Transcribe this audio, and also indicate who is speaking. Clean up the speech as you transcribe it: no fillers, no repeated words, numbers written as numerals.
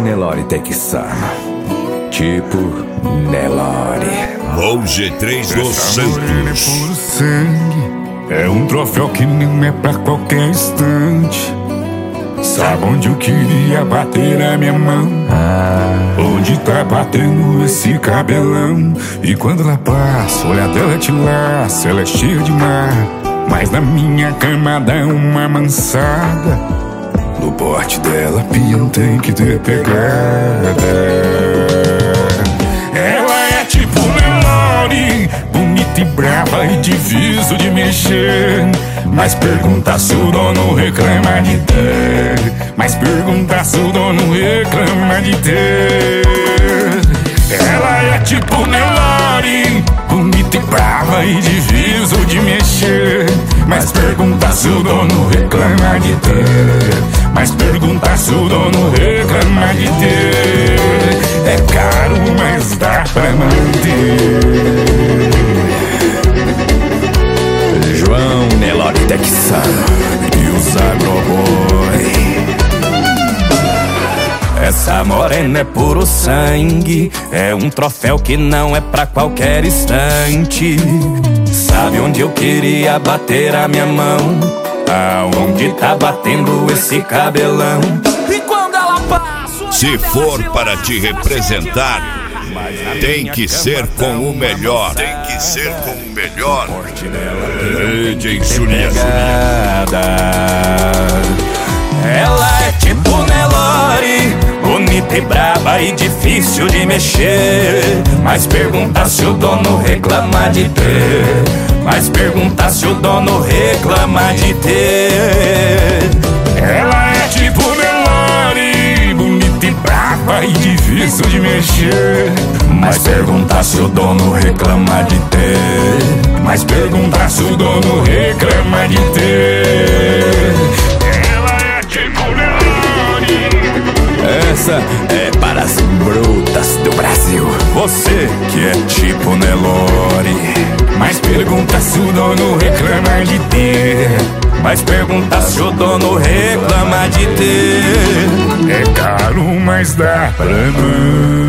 Speaker 1: Nelore Texano, tipo Nelore.
Speaker 2: Voo G3 dos Santos.
Speaker 3: É puro sangue, é um troféu que não é pra qualquer instante. Sabe onde eu queria bater a minha mão? Onde tá batendo esse cabelão? E quando ela passa, o olhar dela te laça. Ela é cheia de mar, mas na minha cama dá uma mansada. No porte dela, peão tem que ter pegada. Ela é tipo Nelore, bonita e brava e difícil de mexer. Mas pergunta se o dono reclama de ter. Mas pergunta se o dono reclama de ter. Ela é tipo Nelore, bonita e brava e difícil de mexer. Mas pergunta se o dono reclama de ter. Mas pergunta se o dono reclama de ter. É caro, mas dá pra manter.
Speaker 1: João Nelore Texano
Speaker 3: E os Agroboy.
Speaker 4: Essa morena é puro sangue, é um troféu que não é pra qualquer instante. Sabe onde eu queria bater a minha mão? Aonde tá batendo esse cabelão? E quando ela passa,
Speaker 2: se for para te representar, tem que ser com o melhor. Tem que ser com o melhor. DJ Juliano.
Speaker 4: Ela é tipo Nelore, bonita e braba e difícil de mexer. Mas pergunta se o dono reclama de ter. Mas pergunta se o dono reclama de ter.
Speaker 3: Ela é tipo Nelore, bonita e brava e difícil de mexer.
Speaker 4: Mas pergunta se o dono reclama de ter.
Speaker 3: Mas pergunta se o dono reclama de ter. Ela é tipo Nelore.
Speaker 1: Essa é para as brutas do Brasil.
Speaker 4: Você que é tipo Nelore.
Speaker 3: Mas pergunta se o dono reclama de ter.
Speaker 4: Mas pergunta se o dono reclama de ter.
Speaker 3: É caro, mas dá pra não.